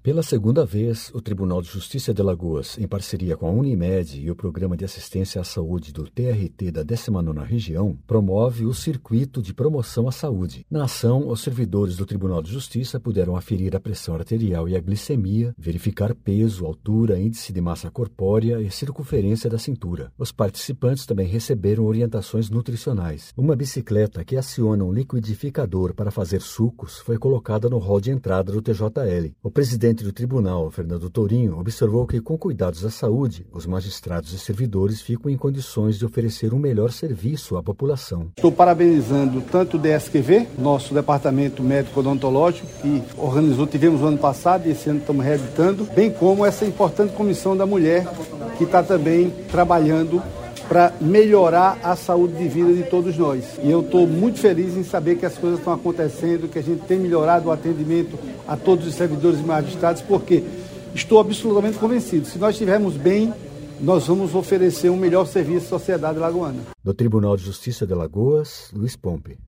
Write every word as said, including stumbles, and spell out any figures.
Pela segunda vez, o Tribunal de Justiça de Alagoas, em parceria com a Unimed e o Programa de Assistência à Saúde do T R T da décima nona Região, promove o Circuito de Promoção à Saúde. Na ação, os servidores do Tribunal de Justiça puderam aferir a pressão arterial e a glicemia, verificar peso, altura, índice de massa corpórea e circunferência da cintura. Os participantes também receberam orientações nutricionais. Uma bicicleta que aciona um liquidificador para fazer sucos foi colocada no hall de entrada do T J L. O presidente do tribunal, Fernando Tourinho, observou que, com cuidados à saúde, os magistrados e servidores ficam em condições de oferecer um melhor serviço à população. Estou parabenizando tanto o D S Q V, nosso departamento médico odontológico, que organizou, tivemos o ano passado e esse ano estamos reeditando, bem como essa importante comissão da mulher, que está também trabalhando para melhorar a saúde de vida de todos nós. E eu estou muito feliz em saber que as coisas estão acontecendo, que a gente tem melhorado o atendimento a todos os servidores e magistrados, porque estou absolutamente convencido, se nós estivermos bem, nós vamos oferecer um melhor serviço à sociedade lagoana. Do Tribunal de Justiça de Alagoas, Luiz Pompe.